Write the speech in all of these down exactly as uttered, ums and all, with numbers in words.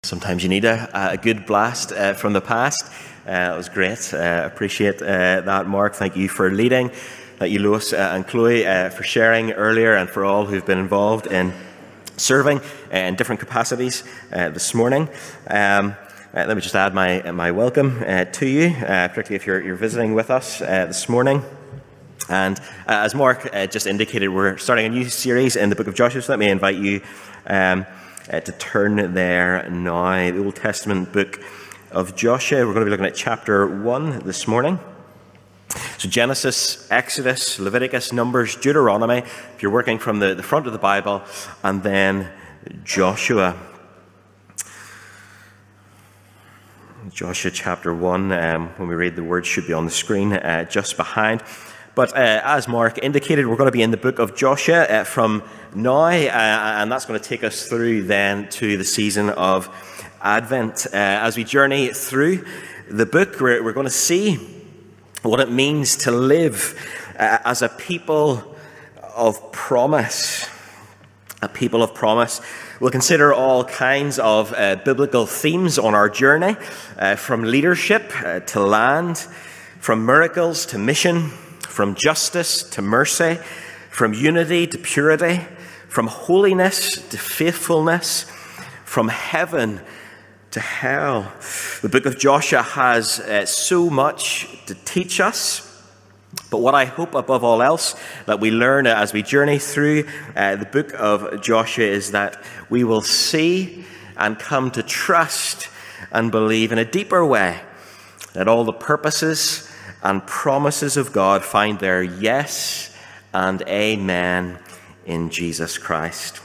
Sometimes you need a, a good blast uh, from the past. Uh, it was great. Uh, appreciate uh, that, Mark. Thank you for leading. Thank you, Lewis uh, and Chloe, uh, for sharing earlier, and for all who've been involved in serving uh, in different capacities uh, this morning. Um, uh, let me just add my my welcome uh, to you, uh, particularly if you're, you're visiting with us uh, this morning. And uh, as Mark uh, just indicated, we're starting a new series in the book of Joshua, so let me invite you um, uh, to turn there now. The Old Testament book of Joshua. We're going to be looking at chapter one this morning. So Genesis, Exodus, Leviticus, Numbers, Deuteronomy, if you're working from the, the front of the Bible, and then Joshua. Joshua chapter one, um, when we read the words, should be on the screen uh, just behind. But uh, as Mark indicated, we're going to be in the book of Joshua uh, from now, uh, and that's going to take us through then to the season of Advent. Uh, as we journey through the book, we're, we're going to see what it means to live uh, as a people of promise. A people of promise. We'll consider all kinds of uh, biblical themes on our journey, uh, from leadership uh, to land, from miracles to mission, from justice to mercy, from unity to purity, from holiness to faithfulness, from heaven to hell. The book of Joshua has uh, so much to teach us. But what I hope above all else that we learn as we journey through uh, the book of Joshua is that we will see and come to trust and believe in a deeper way that all the purposes and promises of God find their yes and amen in Jesus Christ.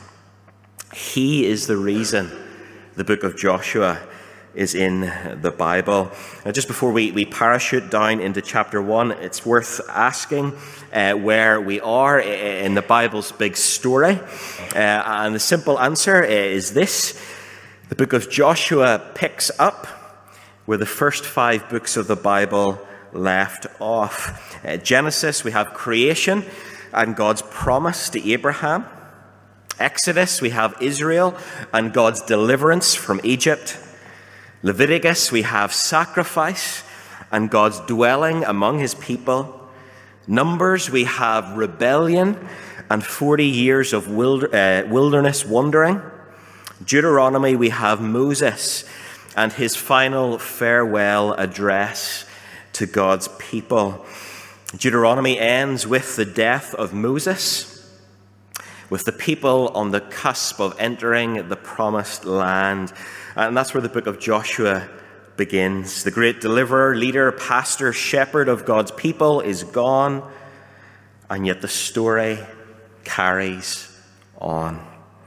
He is the reason the book of Joshua is in the Bible. Now, just before we, we parachute down into chapter one, it's worth asking uh, where we are in the Bible's big story. Uh, and the simple answer is this. The book of Joshua picks up where the first five books of the Bible left off. Uh, Genesis, we have creation and God's promise to Abraham. Exodus, we have Israel and God's deliverance from Egypt. Leviticus, we have sacrifice and God's dwelling among his people. Numbers, we have rebellion and forty years of wilderness wandering. Deuteronomy, we have Moses and his final farewell address to God's people. Deuteronomy ends with the death of Moses, with the people on the cusp of entering the promised land. And that's where the book of Joshua begins. The great deliverer, leader, pastor, shepherd of God's people is gone, and yet the story carries on.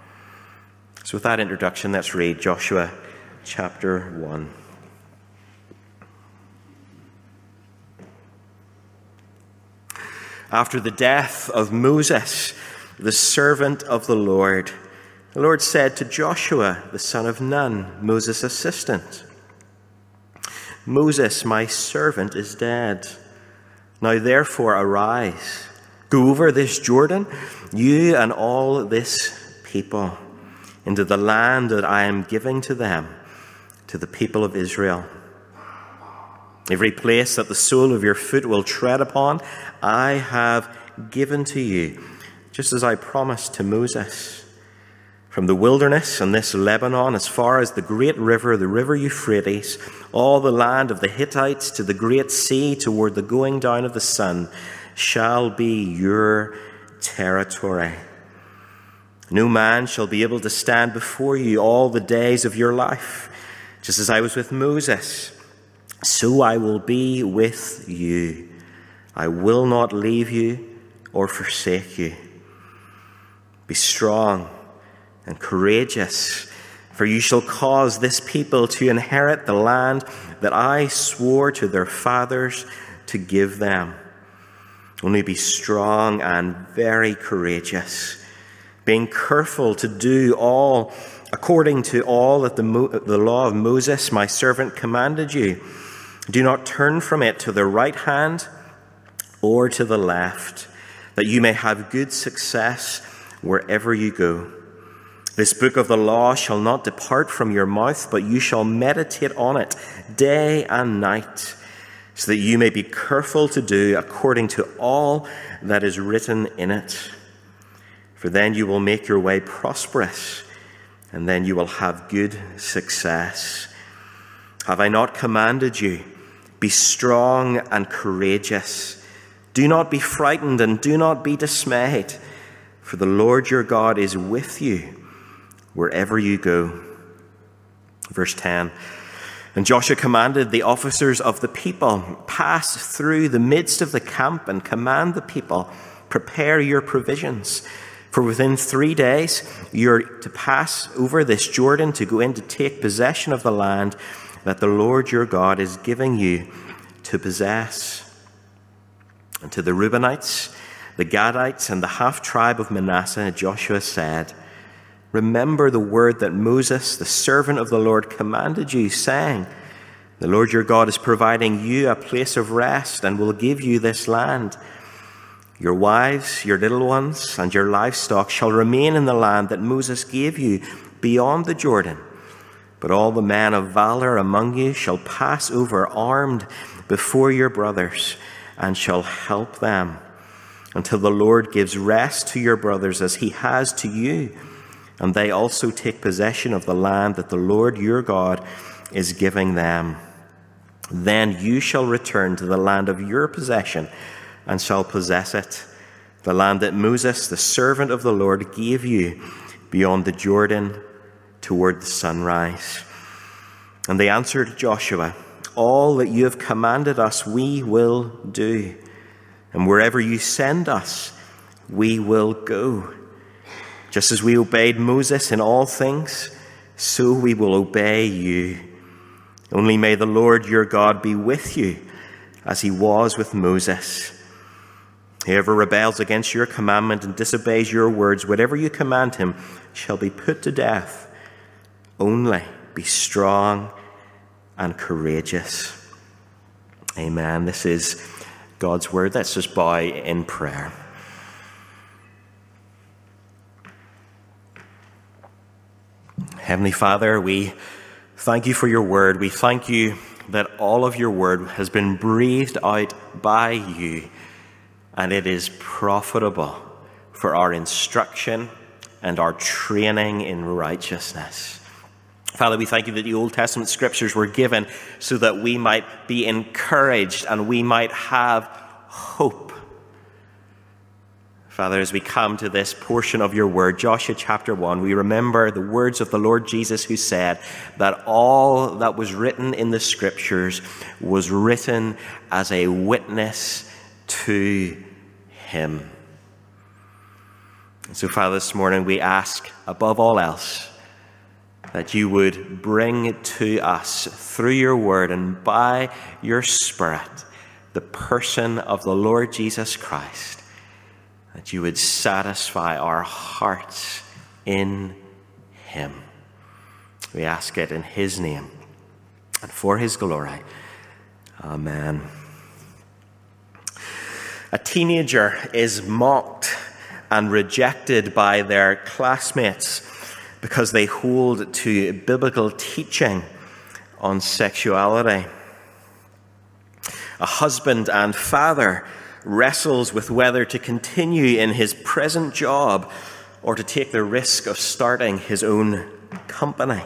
So with that introduction, let's read Joshua chapter one. After the death of Moses, the servant of the Lord, the Lord said to Joshua, the son of Nun, Moses' assistant, Moses, my servant, is dead. Now therefore arise, go over this Jordan, you and all this people, into the land that I am giving to them, to the people of Israel. Every place that the sole of your foot will tread upon, I have given to you, just as I promised to Moses. From the wilderness and this Lebanon, as far as the great river, the river Euphrates, all the land of the Hittites to the great sea toward the going down of the sun, shall be your territory. No man shall be able to stand before you all the days of your life. Just as I was with Moses, so I will be with you. I will not leave you or forsake you. Be strong and courageous, for you shall cause this people to inherit the land that I swore to their fathers to give them. Only be strong and very courageous, being careful to do all according to all that the, the law of Moses, my servant, commanded you. Do not turn from it to the right hand or to the left, that you may have good success wherever you go. This book of the law shall not depart from your mouth, but you shall meditate on it day and night, so that you may be careful to do according to all that is written in it. For then you will make your way prosperous, and then you will have good success. Have I not commanded you? Be strong and courageous. Do not be frightened and do not be dismayed, for the Lord your God is with you wherever you go. Verse ten. And Joshua commanded the officers of the people, pass through the midst of the camp and command the people, prepare your provisions. For within three days you're to pass over this Jordan to go in to take possession of the land that the Lord your God is giving you to possess. And to the Reubenites, the Gadites, and the half-tribe of Manasseh, Joshua said, remember the word that Moses, the servant of the Lord, commanded you, saying, the Lord your God is providing you a place of rest and will give you this land. Your wives, your little ones, and your livestock shall remain in the land that Moses gave you beyond the Jordan. But all the men of valor among you shall pass over armed before your brothers and shall help them until the Lord gives rest to your brothers as he has to you. And they also take possession of the land that the Lord your God is giving them. Then you shall return to the land of your possession and shall possess it, the land that Moses, the servant of the Lord, gave you beyond the Jordan toward the sunrise. And they answered Joshua, all that you have commanded us we will do, and wherever you send us we will go. Just as we obeyed Moses in all things, so we will obey you. Only may the Lord your God be with you, as he was with Moses. Whoever rebels against your commandment and disobeys your words, whatever you command him, shall be put to death. Only be strong and courageous. Amen. This is God's word. Let's just bow in prayer. Heavenly Father, we thank you for your word. We thank you that all of your word has been breathed out by you, and it is profitable for our instruction and our training in righteousness. Father, we thank you that the Old Testament scriptures were given so that we might be encouraged and we might have hope. Father, as we come to this portion of your word, Joshua chapter one, we remember the words of the Lord Jesus who said that all that was written in the scriptures was written as a witness to him. And so, Father, this morning we ask, above all else, that you would bring to us through your word and by your Spirit the person of the Lord Jesus Christ, that you would satisfy our hearts in him. We ask it in his name and for his glory. Amen. A teenager is mocked and rejected by their classmates because they hold to biblical teaching on sexuality. A husband and father wrestles with whether to continue in his present job or to take the risk of starting his own company.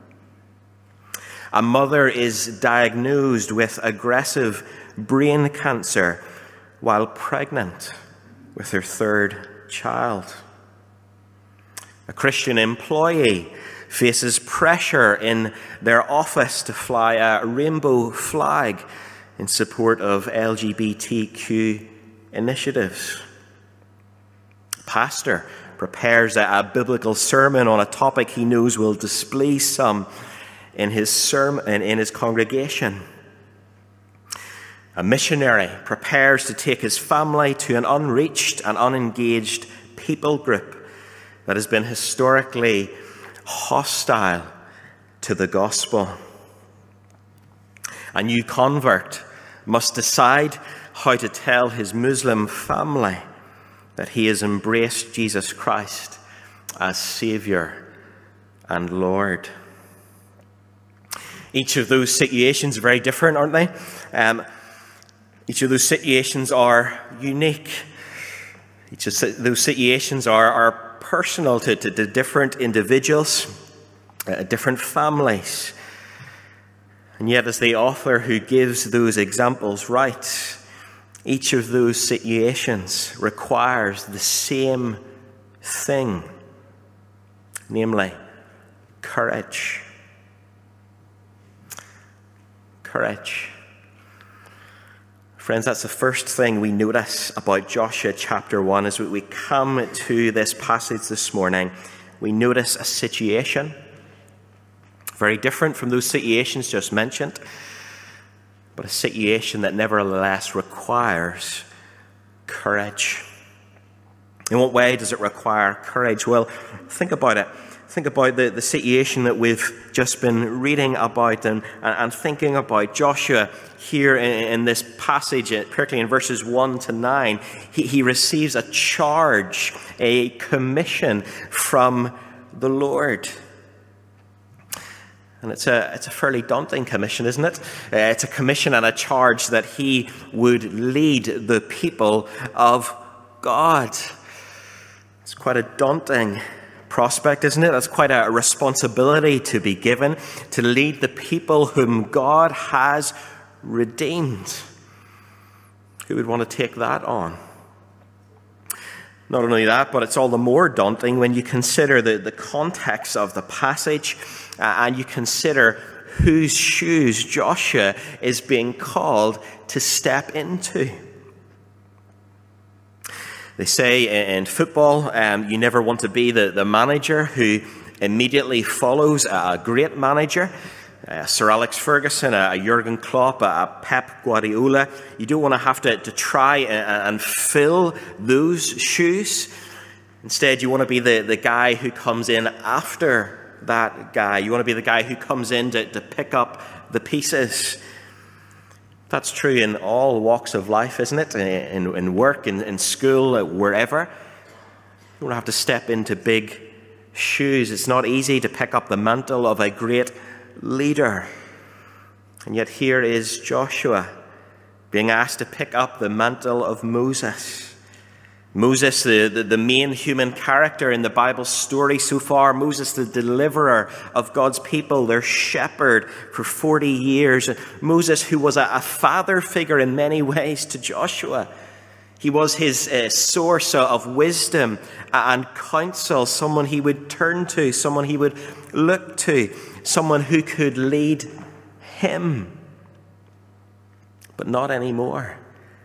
A mother is diagnosed with aggressive brain cancer while pregnant with her third child. A Christian employee faces pressure in their office to fly a rainbow flag in support of L G B T Q initiatives. A pastor prepares a, a biblical sermon on a topic he knows will displease some in his sermon in his congregation. A missionary prepares to take his family to an unreached and unengaged people group that has been historically hostile to the gospel. A new convert must decide how to tell his Muslim family that he has embraced Jesus Christ as Saviour and Lord. Each of those situations are very different, aren't they? Um, each of those situations are unique. Each of those situations are, are personal to, to, to different individuals, uh, different families. And yet, as the author who gives those examples writes, each of those situations requires the same thing, namely, courage. Courage. Friends, that's the first thing we notice about Joshua chapter one as we come to this passage this morning. We notice a situation very different from those situations just mentioned, but a situation that nevertheless requires courage. In what way does it require courage? Well, think about it. Think about the, the situation that we've just been reading about and, and thinking about. Joshua here in, in this passage, particularly in verses one to nine, he, he receives a charge, a commission from the Lord. And it's a, it's a fairly daunting commission, isn't it? Uh, it's a commission and a charge that he would lead the people of God. It's quite a daunting prospect, isn't it? That's quite a responsibility to be given, to lead the people whom God has redeemed. Who would want to take that on? Not only that, but it's all the more daunting when you consider the, the context of the passage uh, and you consider whose shoes Joshua is being called to step into. They say in football, um, you never want to be the, the manager who immediately follows a great manager. Uh, Sir Alex Ferguson, a, a Jurgen Klopp, a, a Pep Guardiola. You don't want to have to, to try and, and fill those shoes. Instead, you want to be the, the guy who comes in after that guy. You want to be the guy who comes in to, to pick up the pieces. That's true in all walks of life, isn't it? In, in work, in, in school, wherever. You don't have to step into big shoes. It's not easy to pick up the mantle of a great leader. And yet here is Joshua being asked to pick up the mantle of Moses. Moses, the, the, the main human character in the Bible story so far. Moses, the deliverer of God's people, their shepherd for forty years. Moses, who was a, a father figure in many ways to Joshua. He was his uh, source of wisdom and counsel, someone he would turn to, someone he would look to, someone who could lead him. But not anymore.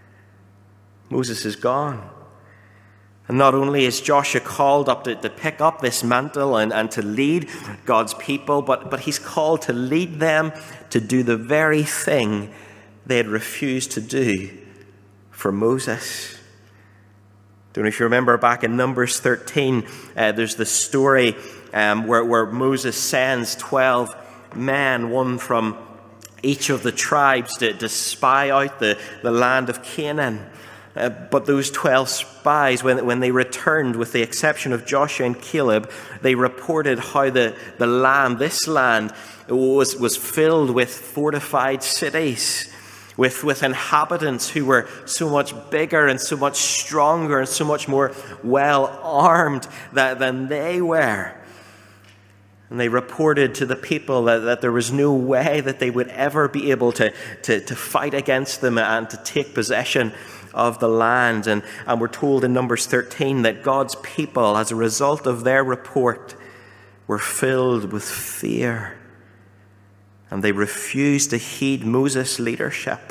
Moses is gone. And not only is Joshua called up to, to pick up this mantle and, and to lead God's people, but, but he's called to lead them to do the very thing they had refused to do for Moses. Don't know if you remember back in Numbers thirteen, uh, there's the story um, where, where Moses sends twelve men, one from each of the tribes, to, to spy out the, the land of Canaan. Uh, but those twelve spies, when, when they returned, with the exception of Joshua and Caleb, they reported how the, the land, this land, was, was filled with fortified cities, with, with inhabitants who were so much bigger and so much stronger and so much more well-armed that, than they were. And they reported to the people that, that there was no way that they would ever be able to, to, to fight against them and to take possession of the land. And, and we're told in Numbers thirteen that God's people, as a result of their report, were filled with fear. And they refused to heed Moses' leadership.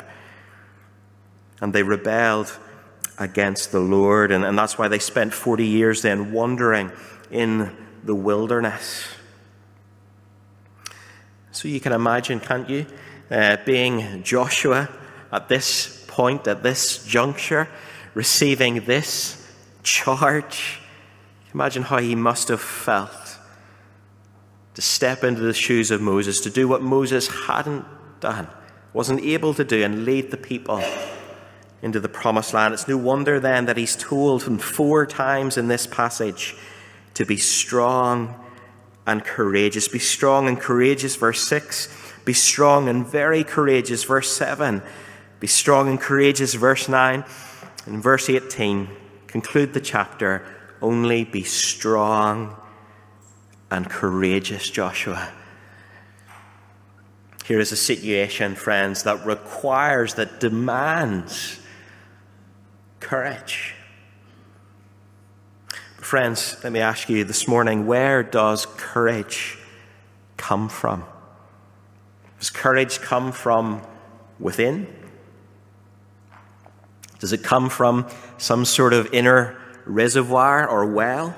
And they rebelled against the Lord. And, and that's why they spent forty years then wandering in the wilderness. So you can imagine, can't you, uh, being Joshua at this point, at this juncture, receiving this charge. Imagine how he must have felt to step into the shoes of Moses, to do what Moses hadn't done, wasn't able to do, and lead the people into the promised land. It's no wonder then that he's told him four times in this passage to be strong and courageous. Be strong and courageous, verse six. Be strong and very courageous, verse seven. Be strong and courageous, verse nine. And verse eighteen, conclude the chapter, only be strong and courageous, Joshua. Here is a situation, friends, that requires, that demands courage. Friends, let me ask you this morning, where does courage come from? Does courage come from within? Does it come from some sort of inner reservoir or well?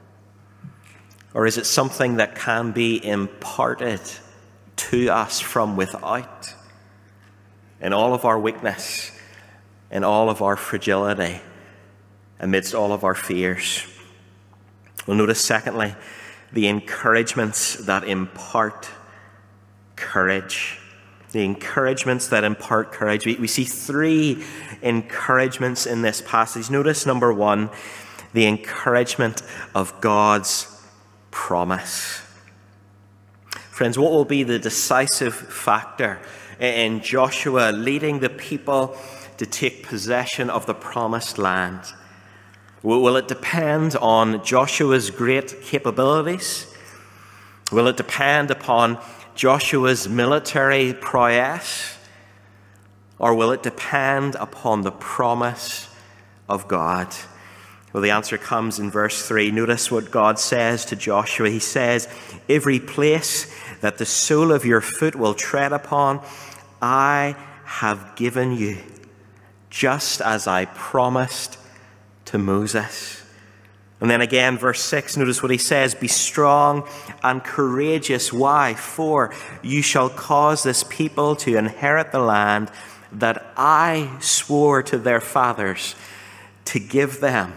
Or is it something that can be imparted to us from without, in all of our weakness, in all of our fragility, amidst all of our fears? We'll notice, secondly, the encouragements that impart courage. The encouragements that impart courage. We, we see three encouragements in this passage. Notice, number one, the encouragement of God's promise. Friends, what will be the decisive factor in Joshua leading the people to take possession of the promised land? Will it depend on Joshua's great capabilities? Will it depend upon Joshua's military prowess? Or will it depend upon the promise of God? Well, the answer comes in verse three. Notice what God says to Joshua. He says, every place that the sole of your foot will tread upon, I have given you, just as I promised to Moses. And then again, verse six, notice what he says, be strong and courageous. Why? For you shall cause this people to inherit the land that I swore to their fathers to give them.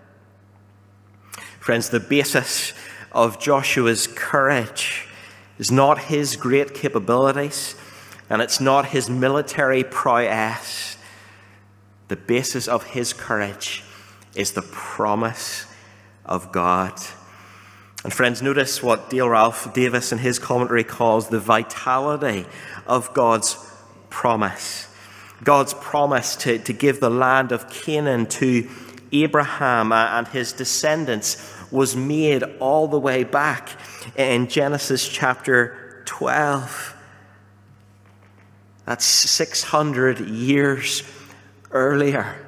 Friends, the basis of Joshua's courage is not his great capabilities, and it's not his military prowess. The basis of his courage is the promise of God. And friends, notice what Dale Ralph Davis in his commentary calls the vitality of God's promise. God's promise to, to give the land of Canaan to Abraham and his descendants was made all the way back in Genesis chapter twelve. That's six hundred years earlier.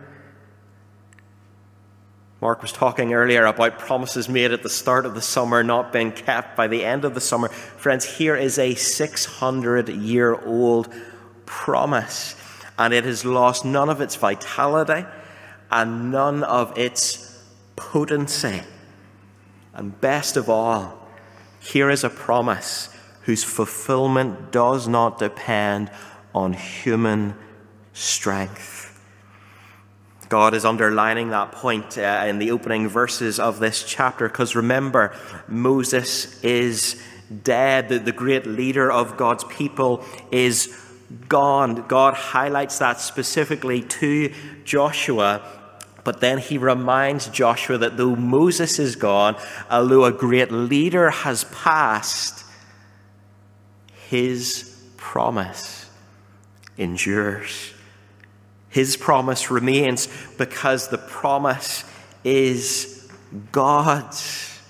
Mark was talking earlier about promises made at the start of the summer not being kept by the end of the summer. Friends, here is a six hundred year old promise, and it has lost none of its vitality and none of its potency. And best of all, here is a promise whose fulfillment does not depend on human strength. God is underlining that point uh, in the opening verses of this chapter, because remember, Moses is dead. The, the great leader of God's people is gone. God highlights that specifically to Joshua, but then he reminds Joshua that though Moses is gone, although a great leader has passed, his promise endures. His promise remains because the promise is God's.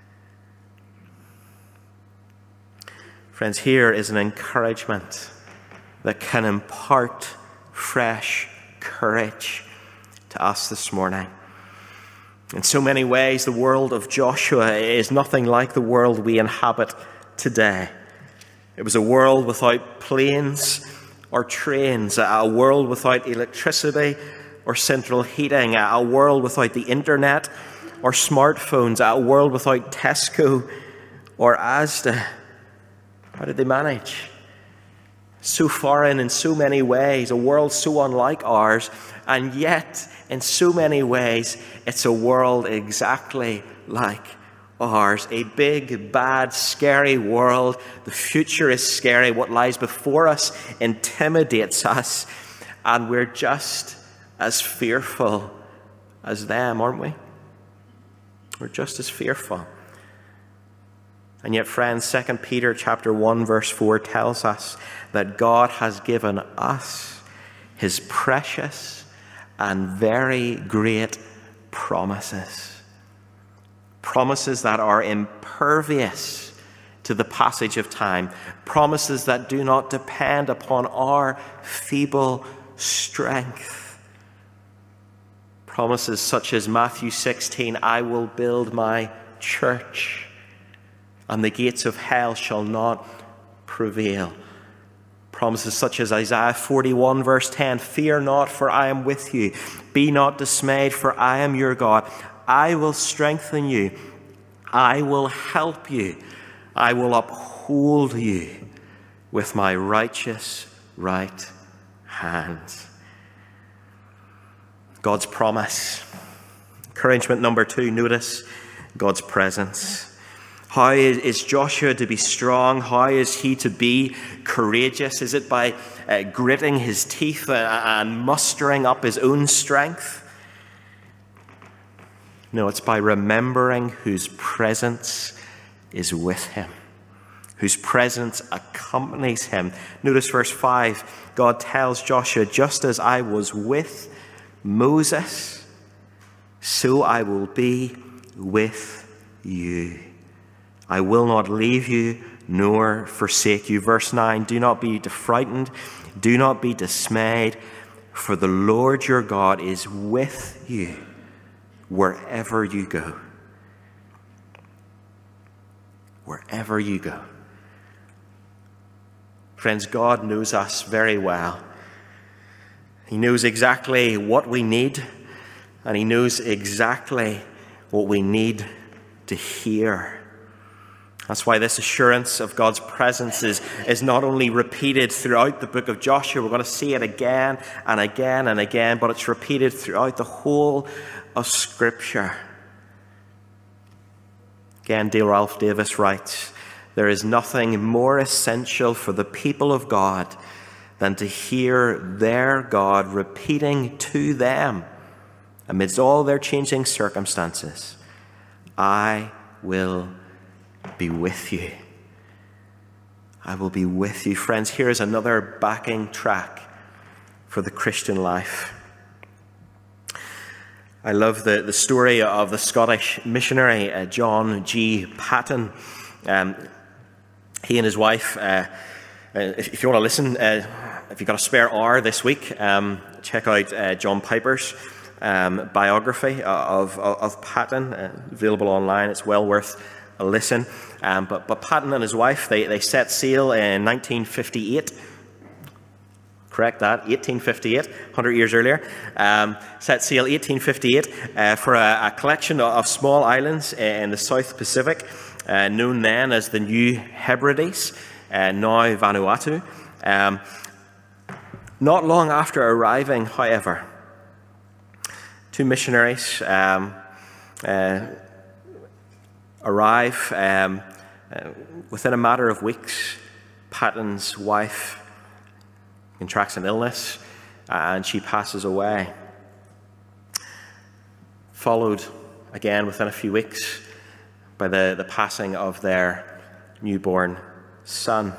Friends, here is an encouragement that can impart fresh courage to us this morning. In so many ways, the world of Joshua is nothing like the world we inhabit today. It was a world without planes or trains, a world without electricity or central heating, a world without the internet or smartphones, a world without Tesco or Asda. How did they manage? So foreign in so many ways, a world so unlike ours, and yet in so many ways it's a world exactly like ours. A big, bad, scary world. The future is scary. What lies before us intimidates us, and we're just as fearful as them, aren't we? We're just as fearful. And yet, friends, Second Peter chapter one, verse four tells us that God has given us his precious and very great promises. Promises that are impervious to the passage of time. Promises that do not depend upon our feeble strength. Promises such as Matthew sixteen, I will build my church, and the gates of hell shall not prevail. Promises such as Isaiah forty-one, verse ten, fear not, for I am with you. Be not dismayed, for I am your God. I will strengthen you. I will help you. I will uphold you with my righteous right hand. God's promise. Encouragement number two, notice God's presence. How is Joshua to be strong? How is he to be courageous? Is it by uh, gritting his teeth and mustering up his own strength? No, it's by remembering whose presence is with him, whose presence accompanies him. Notice verse five. God tells Joshua, just as I was with Moses, so I will be with you. I will not leave you nor forsake you. Verse nine, do not be frightened, do not be dismayed, for the Lord your God is with you wherever you go. Wherever you go. Friends, God knows us very well. He knows exactly what we need, and he knows exactly what we need to hear. That's why this assurance of God's presence is, is not only repeated throughout the book of Joshua, we're going to see it again and again and again, but it's repeated throughout the whole of Scripture. Again, Dale Ralph Davis writes, there is nothing more essential for the people of God than to hear their God repeating to them, amidst all their changing circumstances, I will be with you. I will be with you. Friends, here is another backing track for the Christian life. I love the, the story of the Scottish missionary, uh, John G. Paton. Um, he and his wife, uh, uh, if, if you want to listen, uh, if you've got a spare hour this week, um, check out uh, John Piper's um, biography of, of, of Paton, uh, available online. It's well worth a listen. Um, but, but Paton and his wife, they, they set sail in nineteen fifty-eight. Correct that, eighteen fifty-eight, one hundred years earlier. Um, set sail eighteen fifty-eight uh, for a, a collection of small islands in the South Pacific, uh, known then as the New Hebrides, uh, now Vanuatu. Um, not long after arriving, however, two missionaries um, uh, arrive. Um, uh, within a matter of weeks, Paton's wife contracts an illness, and she passes away. Followed, again, within a few weeks, by the, the passing of their newborn son.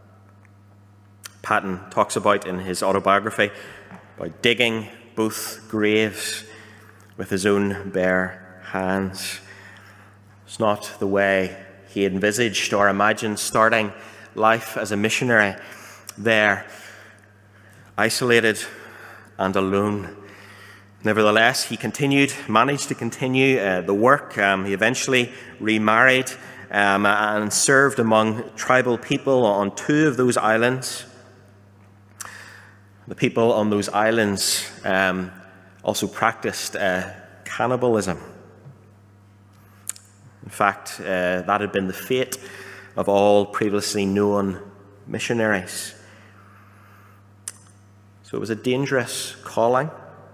Paton talks about in his autobiography about digging both graves with his own bare hands. It's not the way he envisaged or imagined starting life as a missionary there, isolated and alone. Nevertheless, he continued, managed to continue uh, the work. Um, he eventually remarried um, and served among tribal people on two of those islands. The people on those islands um, also practiced uh, cannibalism. In fact, uh, that had been the fate of all previously known missionaries. So it was a dangerous calling.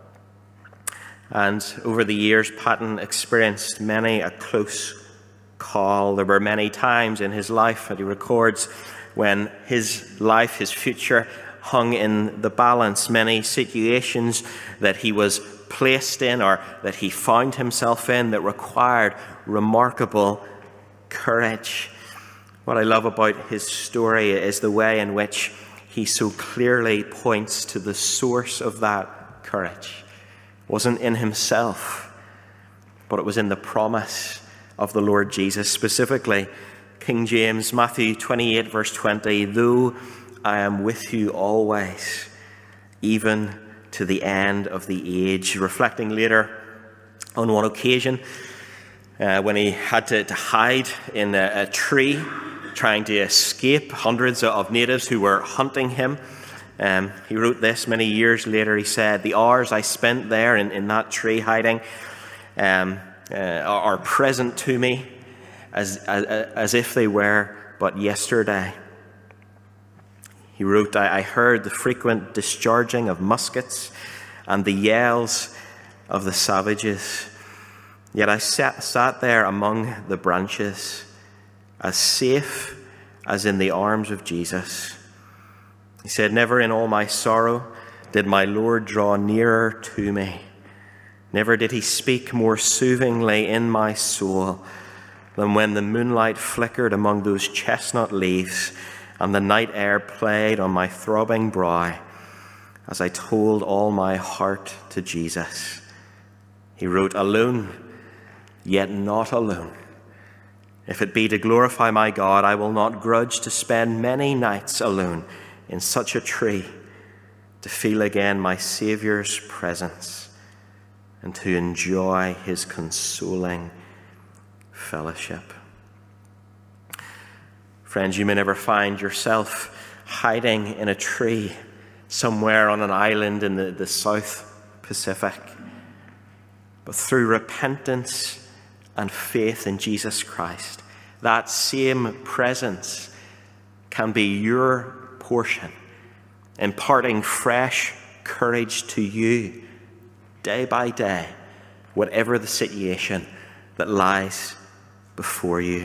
And over the years, Paton experienced many a close call. There were many times in his life that he records when his life, his future, hung in the balance. Many situations that he was placed in or that he found himself in that required remarkable courage. What I love about his story is the way in which he so clearly points to the source of that courage. It wasn't in himself, but it was in the promise of the Lord Jesus. Specifically, King James, Matthew twenty-eight, verse twenty, "Though I am with you always, even to the end of the age." Reflecting later on one occasion uh, when he had to, to hide in a, a tree, trying to escape hundreds of natives who were hunting him. Um, he wrote this many years later. He said, "The hours I spent there in, in that tree hiding um, uh, are, are present to me as, as, as if they were but yesterday." He wrote, I, I heard the frequent discharging of muskets and the yells of the savages. Yet I sat, sat there among the branches, as safe as in the arms of Jesus. He said, "Never in all my sorrow did my Lord draw nearer to me. Never did he speak more soothingly in my soul than when the moonlight flickered among those chestnut leaves and the night air played on my throbbing brow as I told all my heart to Jesus." He wrote, "Alone, yet not alone. If it be to glorify my God, I will not grudge to spend many nights alone in such a tree, to feel again my Saviour's presence and to enjoy his consoling fellowship." Friends, you may never find yourself hiding in a tree somewhere on an island in the, the South Pacific. But through repentance and faith in Jesus Christ, that same presence can be your portion, imparting fresh courage to you day by day, whatever the situation that lies before you.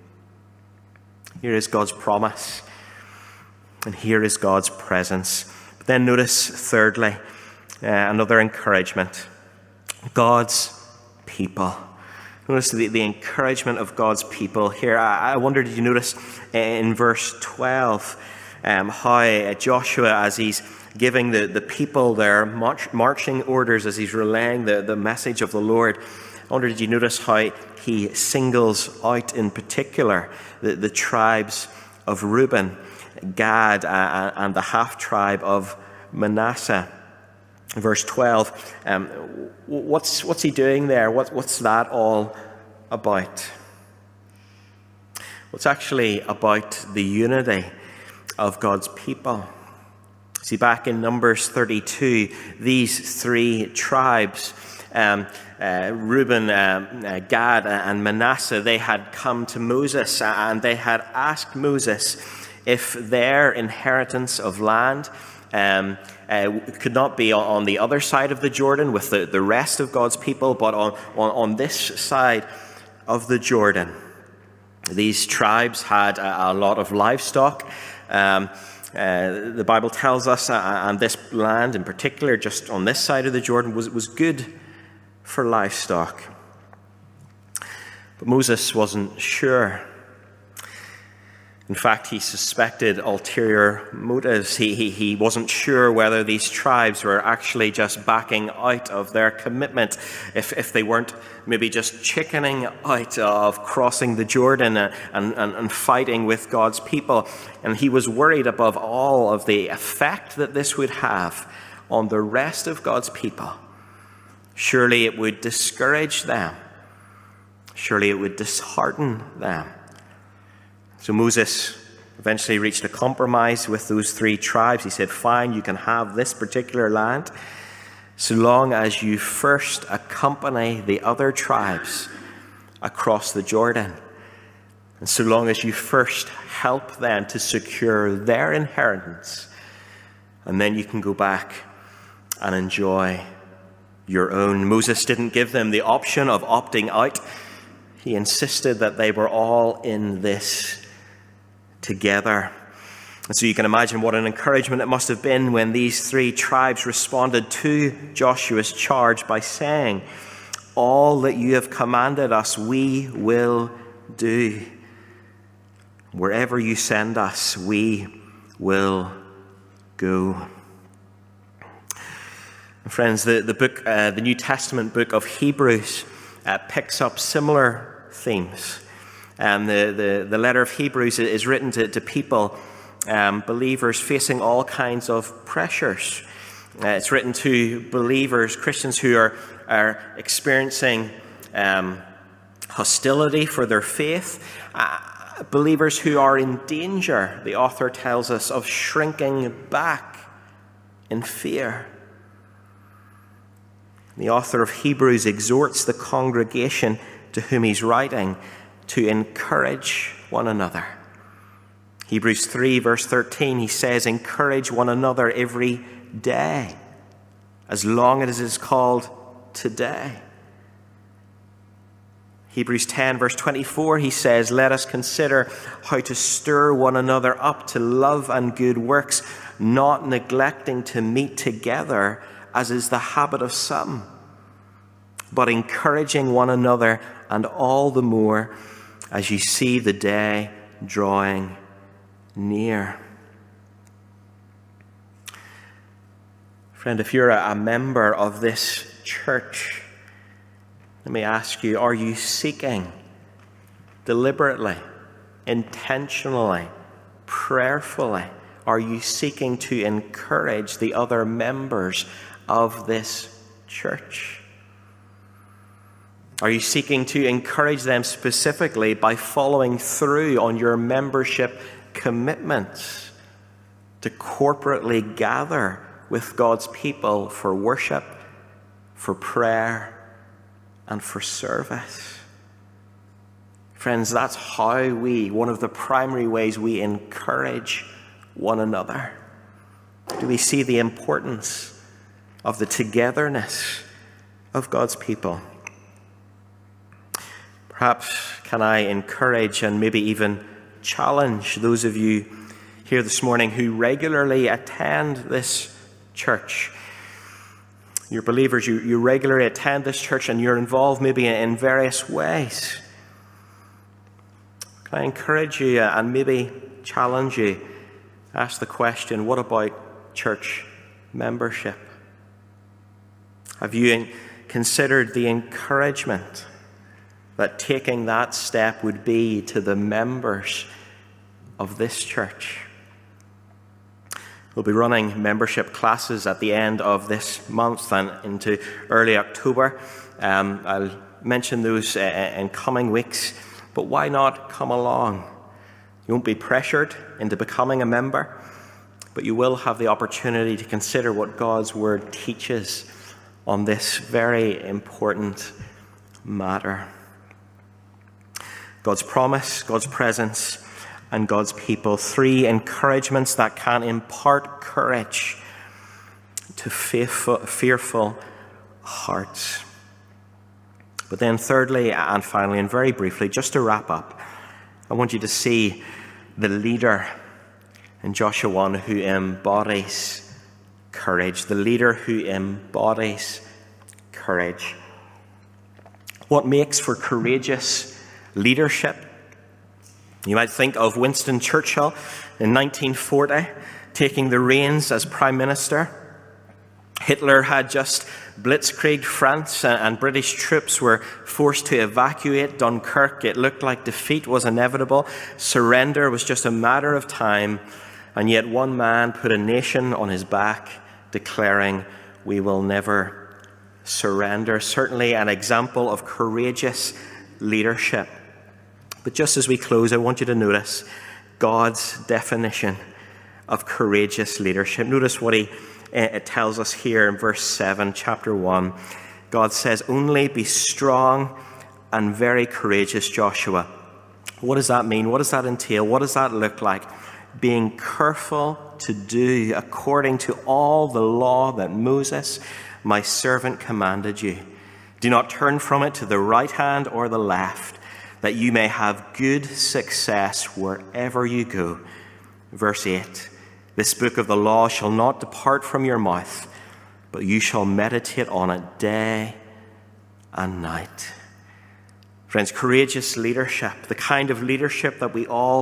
Here is God's promise, and here is God's presence. But then notice, thirdly, uh, another encouragement. God's people. Notice the, the encouragement of God's people here. I, I wonder, did you notice in verse twelve um, how Joshua, as he's giving the, the people their march, marching orders, as he's relaying the, the message of the Lord, I wonder, did you notice how he singles out in particular the, the tribes of Reuben, Gad, uh, and the half-tribe of Manasseh? Verse twelve, um, what's, what's he doing there? What, what's that all about? Well, it's actually about the unity of God's people. See, back in Numbers thirty-two, these three tribes, um, uh, Reuben, um, uh, Gad, and Manasseh, they had come to Moses and they had asked Moses if their inheritance of land um, uh, could not be on the other side of the Jordan with the, the rest of God's people, but on, on, on this side of the Jordan. These tribes had a, a lot of livestock. Um, uh, the Bible tells us, uh, and this land in particular, just on this side of the Jordan, was, was good for livestock. But Moses wasn't sure. In fact, he suspected ulterior motives. He, he, he wasn't sure whether these tribes were actually just backing out of their commitment, if, if they weren't maybe just chickening out of crossing the Jordan and, and, and fighting with God's people. And he was worried above all of the effect that this would have on the rest of God's people. Surely it would discourage them. Surely it would dishearten them. So Moses eventually reached a compromise with those three tribes. He said, fine, you can have this particular land so long as you first accompany the other tribes across the Jordan. And so long as you first help them to secure their inheritance. And then you can go back and enjoy your own. Moses didn't give them the option of opting out. He insisted that they were all in this together. And so you can imagine what an encouragement it must have been when these three tribes responded to Joshua's charge by saying, all that you have commanded us, we will do. Wherever you send us, we will go. Friends, the, the book, uh, the New Testament book of Hebrews uh, picks up similar themes. Um, the, the, the letter of Hebrews is written to, to people, um, believers facing all kinds of pressures. Uh, it's written to believers, Christians who are, are experiencing um, hostility for their faith, uh, believers who are in danger, the author tells us, of shrinking back in fear. The author of Hebrews exhorts the congregation to whom he's writing to encourage one another. Hebrews three, verse thirteen, he says, encourage one another every day, as long as it is called today. Hebrews ten, verse twenty-four, he says, let us consider how to stir one another up to love and good works, not neglecting to meet together, as is the habit of some, but encouraging one another, and all the more as you see the day drawing near. Friend, if you're a member of this church, let me ask you, are you seeking deliberately, intentionally, prayerfully, are you seeking to encourage the other members of this church? Are you seeking to encourage them specifically by following through on your membership commitments to corporately gather with God's people for worship, for prayer, and for service? Friends, that's how we, one of the primary ways we encourage one another. Do we see the importance of the togetherness of God's people? Perhaps can I encourage and maybe even challenge those of you here this morning who regularly attend this church. You're believers, you, you regularly attend this church and you're involved maybe in various ways. Can I encourage you and maybe challenge you? Ask the question, what about church membership? Have you considered the encouragement that taking that step would be to the members of this church? We'll be running membership classes at the end of this month and into early October. Um, I'll mention those uh, in coming weeks, but why not come along? You won't be pressured into becoming a member, but you will have the opportunity to consider what God's Word teaches on this very important matter. God's promise, God's presence, and God's people. Three encouragements that can impart courage to faithful, fearful hearts. But then thirdly and finally and very briefly, just to wrap up, I want you to see the leader in Joshua one who embodies courage. The leader who embodies courage. What makes for courageous leadership? You might think of Winston Churchill in nineteen forty taking the reins as Prime Minister. Hitler had just blitzkrieged France and British troops were forced to evacuate Dunkirk. It looked like defeat was inevitable. Surrender was just a matter of time. And yet one man put a nation on his back, declaring, "We will never surrender." Certainly an example of courageous leadership. But just as we close, I want you to notice God's definition of courageous leadership. Notice what he uh, tells us here in verse seven, chapter one. God says, "Only be strong and very courageous, Joshua." What does that mean? What does that entail? What does that look like? Being careful to do according to all the law that Moses, my servant, commanded you. Do not turn from it to the right hand or the left, that you may have good success wherever you go. Verse eight, "This book of the law shall not depart from your mouth, but you shall meditate on it day and night." Friends, courageous leadership, the kind of leadership that we all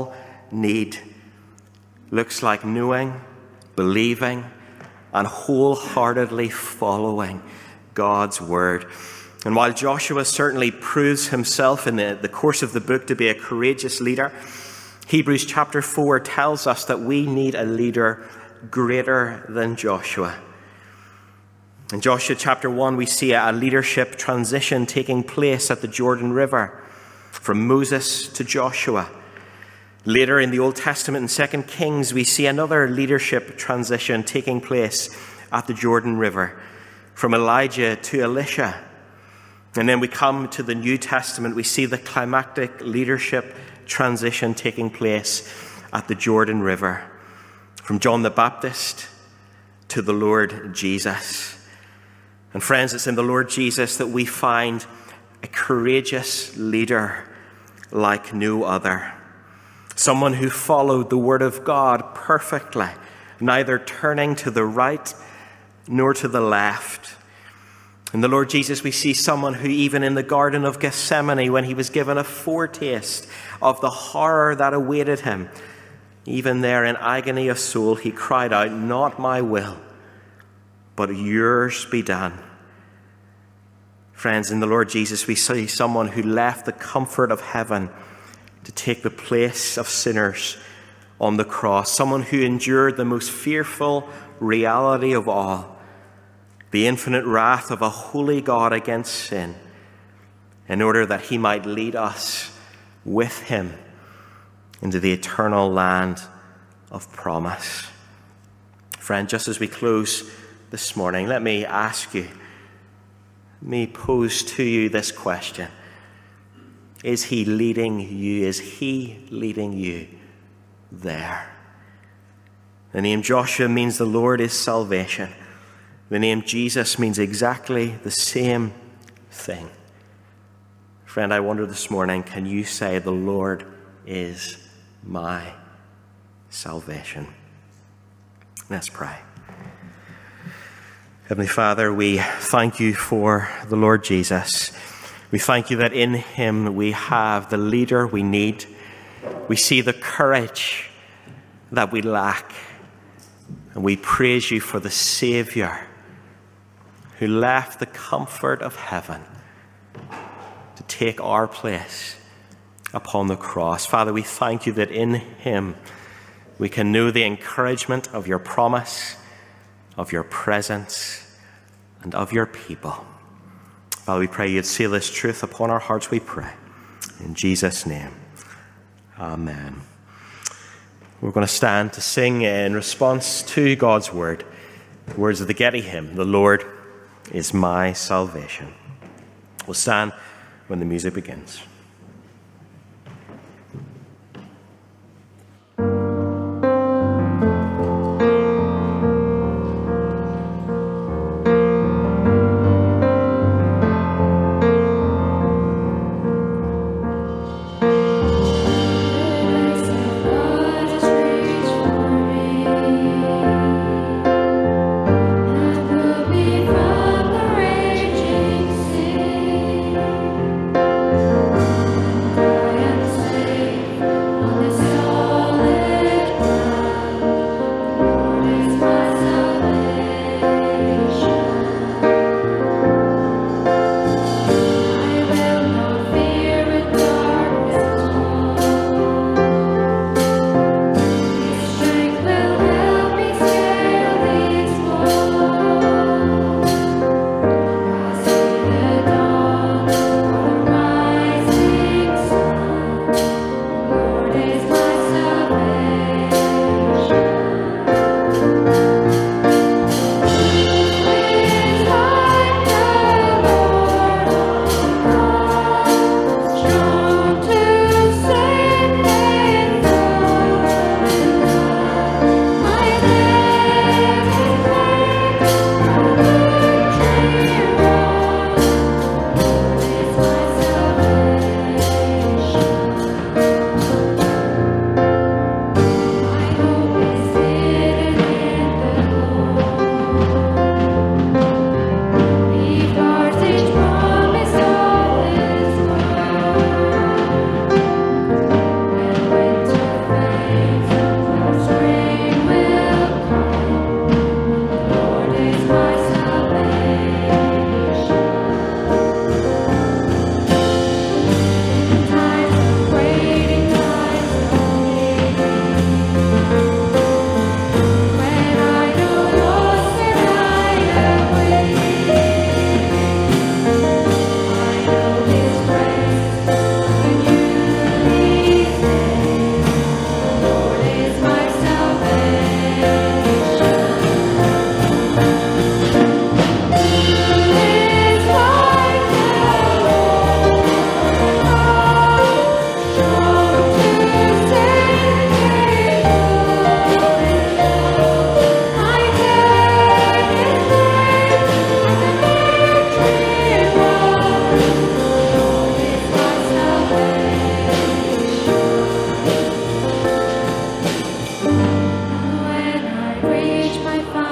need looks like knowing, believing, and wholeheartedly following God's word. And while Joshua certainly proves himself in the, the course of the book to be a courageous leader, Hebrews chapter four tells us that we need a leader greater than Joshua. In Joshua chapter one, we see a leadership transition taking place at the Jordan River from Moses to Joshua. Later in the Old Testament in Second Kings, we see another leadership transition taking place at the Jordan River from Elijah to Elisha. And then we come to the New Testament, we see the climactic leadership transition taking place at the Jordan River from John the Baptist to the Lord Jesus. And friends, it's in the Lord Jesus that we find a courageous leader like no other. Someone who followed the word of God perfectly, neither turning to the right nor to the left. In the Lord Jesus, we see someone who even in the Garden of Gethsemane, when he was given a foretaste of the horror that awaited him, even there in agony of soul, he cried out, "Not my will, but yours be done." Friends, in the Lord Jesus, we see someone who left the comfort of heaven to take the place of sinners on the cross. Someone who endured the most fearful reality of all, the infinite wrath of a holy God against sin, in order that he might lead us with him into the eternal land of promise. Friend, just as we close this morning, let me ask you, let me pose to you this question. Is he leading you? Is he leading you there? The name Joshua means the Lord is salvation. The name Jesus means exactly the same thing. Friend, I wonder this morning, can you say, "The Lord is my salvation"? Let's pray. Heavenly Father, we thank you for the Lord Jesus. We thank you that in him we have the leader we need. We see the courage that we lack. And we praise you for the Savior who left the comfort of heaven to take our place upon the cross. Father, we thank you that in him we can know the encouragement of your promise, of your presence, and of your people. Father, we pray you'd seal this truth upon our hearts, we pray. In Jesus' name, amen. We're going to stand to sing in response to God's word. The words of the Getty hymn, "The Lord is my salvation." We'll stand when the music begins. Thank you. find